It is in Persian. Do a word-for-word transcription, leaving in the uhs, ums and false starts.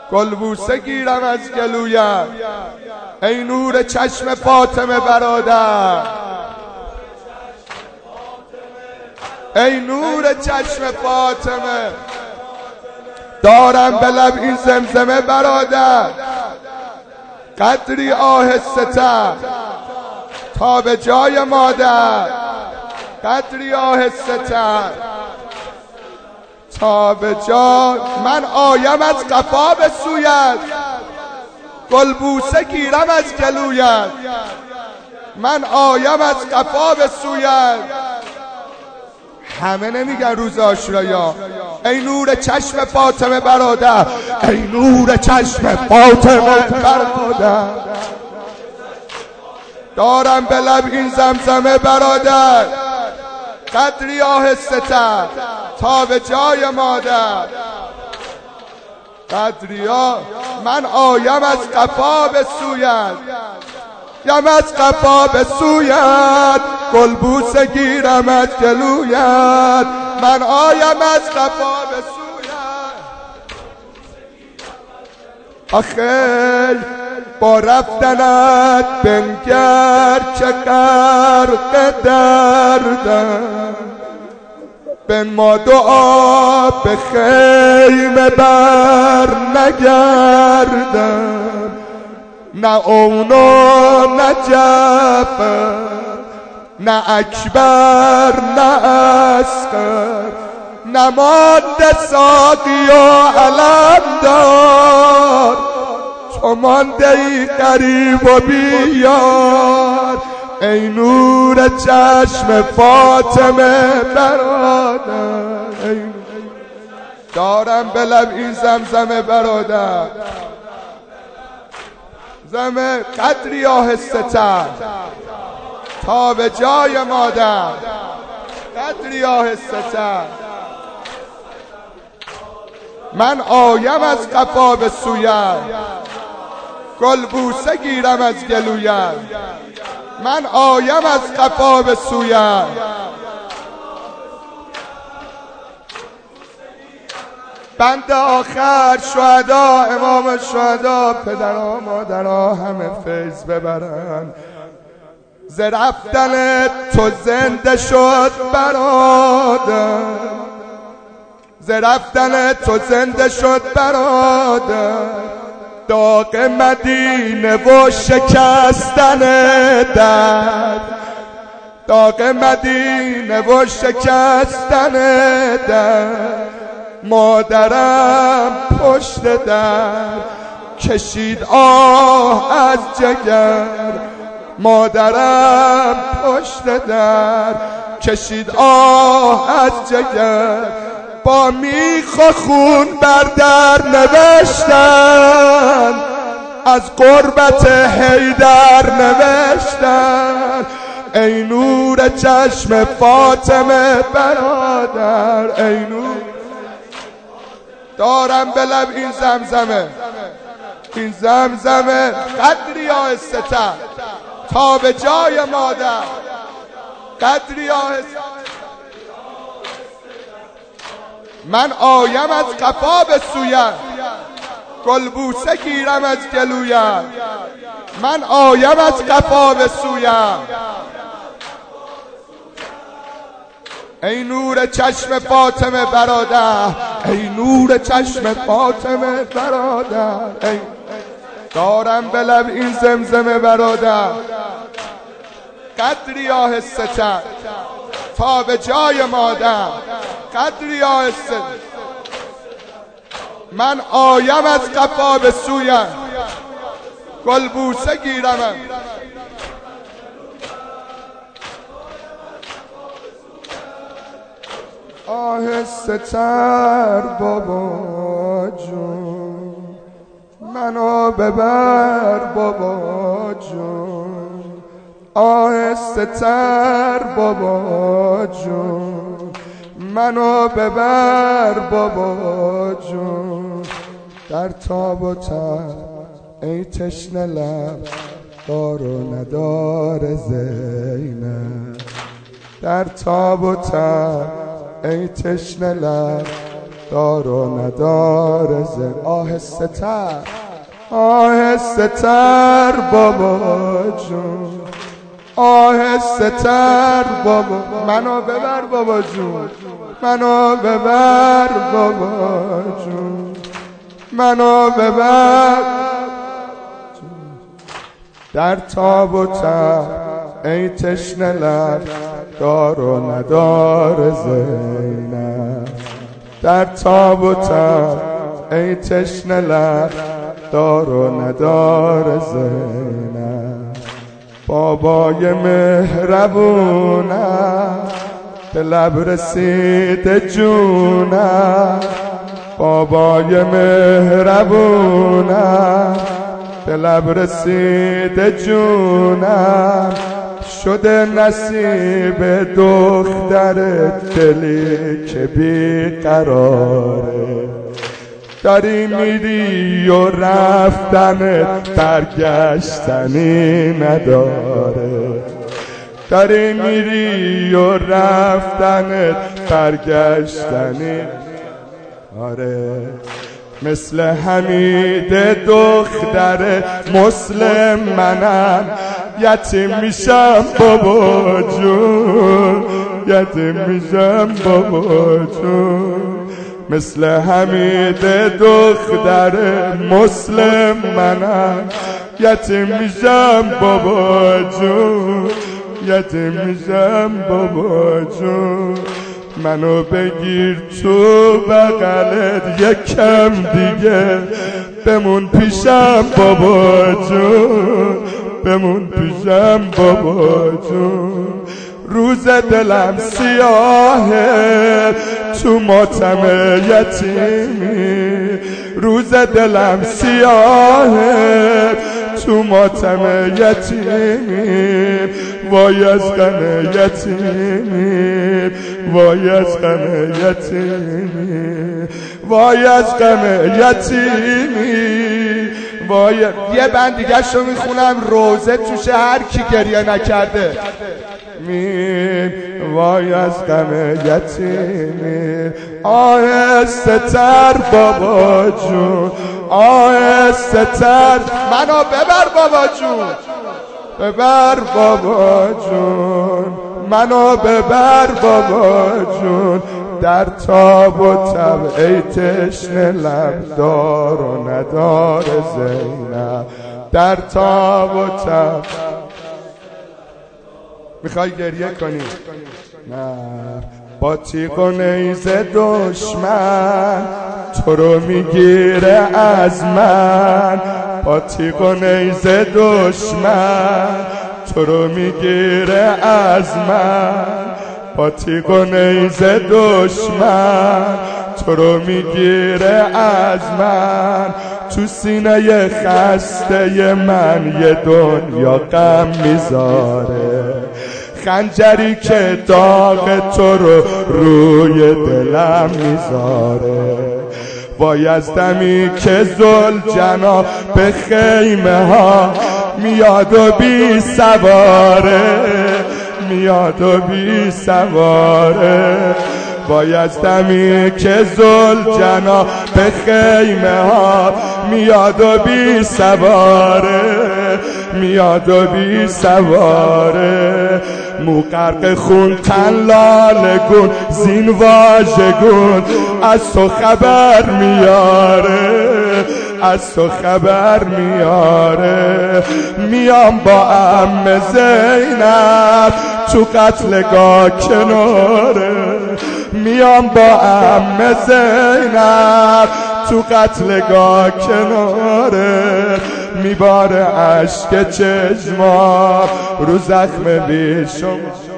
گلبوسه گیرم از گلویت ای نور چشم فاطمه برادر، ای نور چشم فاطمه. دارم به لب این زمزمه برادر، قدری آهسته تر تا به جای مادر، قدری آهسته تر تا به جای. من آیم از قفا به سویت، گلبوسه گیرم از گلویت. من آیم از قفا به سویت. همه نمیگن روز عاشورا ای نور چشم فاطمه برادر، ای نور چشم فاطمه برادر. دارم به لب این زمزمه برادر، قدری آهسته تر تا به جای مادر، قدری آ... من آیم از قفا به سویت، یم از قفا به سویت، گلبوسه گیرم از گلویت. من آیم از قفا به سویت. آخه با رفتنت بنگر چه غرق دردم، بنما دعا به خیمه بر نگردم. نه اونو نه جعفر نه اکبر نه اصغر، نه ماده ساقی و علمدار، تو مانده ای غریب و بیار. ای نور چشم فاطمه برادر، ای دارم به لب این زمزمه برادر، زمه قدری آهسته تر تا به جای مادر، قدری آهسته تر. من آیم از قفا به سویت، گلبوسه گیرم از گلویت. من آیم از قفا به سویت. بند آخر شهدا، امام شهدا، پدرها مادرها همه فیض ببرن. ز رفتن تو زنده شد برادر، ز رفتن تو زنده شد برادر. داغ مدینه و شکستن در، داغ مدینه و شکستن در. مادرم پشت در کشید آه از جگر، مادرم پشت در کشید آه از جگر. با میخ و خون بر در نوشتن، از قربت حیدر نوشتن. ای نور چشم فاطمه برادر، ای نور. دارم به لب این زمزمه، این زمزمه قدری آهسته تر تا به جای مادر، قدری آهسته. من آیم از قفا به سویت، گلبوسه گیرم از گلویت. من آیم از قفا به سویت. ای نور چشم فاطمه برادر، ای نور چشم فاطمه برادر. ای دارم به لب این زمزمه برادر، قدری آهسته تر تا به جای مادر، قدری آهسته. من آیم از قفا به سویت، گلبوسه گیرم. آهسته تر بابا جون، منو ببر بابا جون. آهسته تر بابا جون، منو ببر بابا جون. در تاب و تب ای تشنه لب، دار و ندار زینب. در تاب و تب ای تشنه لب، دار و ندار زین. آهسته تر آهسته تر بابا جون، آهسته تر بابا، منو ببر بابا جون، منو ببر بابا جون، منو ببر در تاب و تب ای تشنه لب دار و ندار زینب. در تاب و تب ای تشنه لب دار و ندار زینب. بابای مهربونم به لب رسیده جونم، بابای مهربونم به لب رسیده جونم. شده نصیب دختر دلی که بیقراره. داری میری و رفتنت برگشتنی نداره. داری میری و رفتنت برگشتنی آره. مثل حمید دختر مسلم منم یتیم میشم بابا جون، یتیم میشم بابا جون. مثل حمید دختر مسلم منم یتیم میشم بابا جون، یتیم میشم بابا جون. منو بگیر تو بغلت یکم دیگه بمون پیشم بابا جون، بمون پیشم بابا جون. روز دلم سیاهه تو ماتم یتیمی، روز دلم سیاهه تو ماتم یتیمی. وای از غم یتیمی، وای از غم یتیمی، وای از غم یتیمی. وای یه بند دیگه شو میخونم روزه توشه هر کی گریه نکرده می. وای از غم یتیمی. آهسته تر بابا جون، آهسته تر منو ببر بابا جون، ببر بابا جون، منو ببر بابا جون. در تاب و تب ای تشنه لب دار و ندار زینب. در تاب و تب میخوای گریه کنی؟ نه. با تیغ و نیزه دشمن تو رو میگیره از من، با تیغ و نیزه دشمن تو رو میگیره از من، با تیغ و نیزه دشمن تو رو میگیره از من. تو سینه خسته من یه دنیا غم میذاره، خنجری که داغ تو رو روی دلم میذاره. وای از دمی که ذوالجنا به خیمه ها میاد و بی سواره، میاد و بی سواره. وای از دمی که ذوالجنا به خیمه ها میاد و بی سواره، میاد و بی سواره. مو غرق خون تن لاله گون زین واژگون از تو خبر میاره، از تو خبر میاره. میام با عمه زینب تو قتلگاه کناره، میام با عمه زینب تو قتلگاه کناره. میباره عشق چشما رو زخم بیشم